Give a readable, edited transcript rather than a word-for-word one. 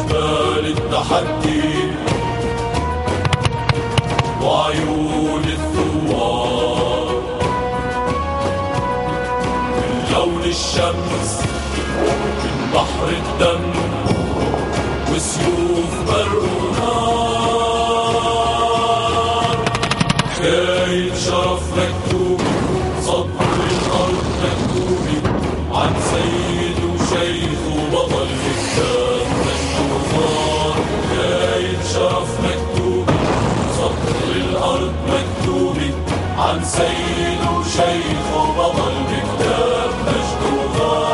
جبال التحدي وعيون الثوار، من لون الشمس من بحر الدم وسيوف برق ونار. حكاية شرف مكتوب صدر الأرض مكتوبة عن سيد وشيخ وبطل كتاب مكتوبات. حكاية شرف مكتوبة صدر الأرض مكتوبة عن سيد وشيخ وبطل كتاب مكتوبات.